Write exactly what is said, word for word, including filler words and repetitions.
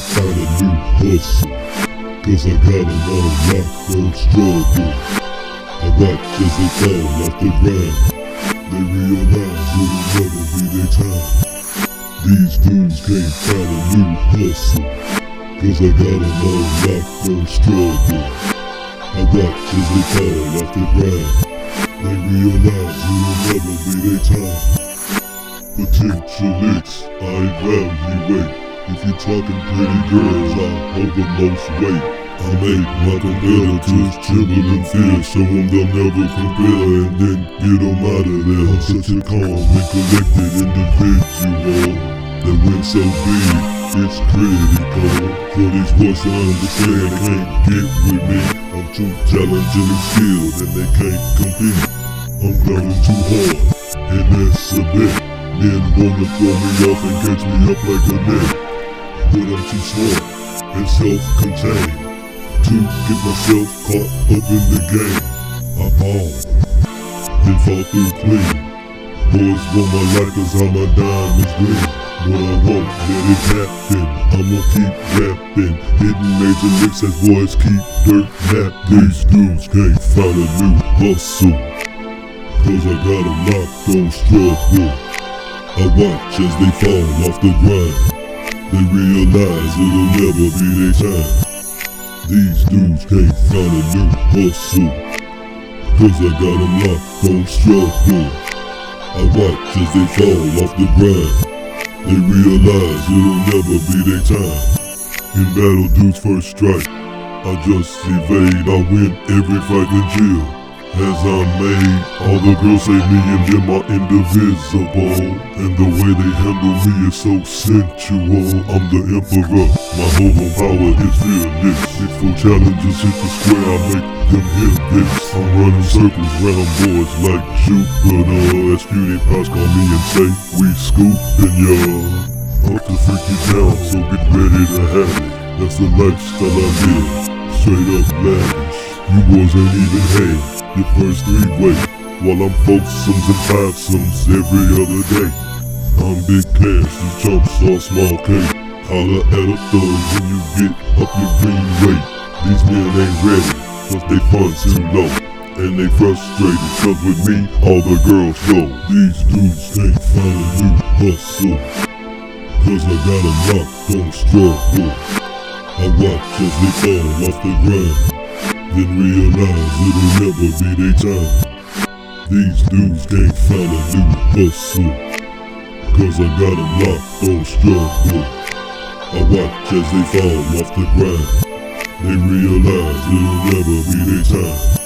find a new hustle, cause I got them all locked on struggle. I watch as they fall off the ground, they realize it'll never be their time. These dudes can't find a new hustle, cause I got them all locked on struggle. I watch as they fall off the ground, they realize it'll never be their time. Potential licks, I evaluate. If you're talking pretty girls, I hold the most weight. I make my competitors tremble in fear, show them they'll never compare, and then get them out of there. I'm such a calm and collected individual that when so big, it's critical for these boys to understand they can't get with me. I'm too challenging and skilled and they can't compete. I'm grinding too hard, and that's a bet. Men wanna throw me off and catch me up like a net, but I'm too smart and self-contained to get myself caught up in the game. I ball and fall through clean. Boys want my life cause all my diamonds green, but I won't let it happen. I'ma keep rapping, hitting major licks as boys keep dirt napping. These dudes can't find a new hustle, cause I got them locked on struggle. I watch as they fall off the grind, they realize it'll never be their time. These dudes can't find a new hustle, cause I got them locked on struggle. I watch as they fall off the grind, they realize it'll never be their time. In battle, dudes first strike, I just evade. I win every fight in jail, as I'm made. All the girls say me and them are indivisible, and the way they handle me is so sensual. I'm the emperor, my hold on power is fearless. Six foot challenges hit the square, I make them hit this. I'm running circles round boys like Jupiter. As cutie pies call me and say, we scoopin' ya. Up to freak you down, so get ready to have it. That's the lifestyle I live, straight up lavish. You boys ain't even had your first three-way, while I'm foursomes and fivesomes every other day. I'm big cash, these chumps all small cake. Holla at a thug when you get up your green weight. These men ain't ready, cause they funds too low, and they frustrated, cause with me, all the girls go. These dudes can't find a new hustle, cause I got them locked on struggle. I watch as they fall off the ground, then realize it'll never be their time. These dudes can't find a new hustle, cause I got them locked on struggle. I watch as they fall off the grind, they realize it'll never be their time.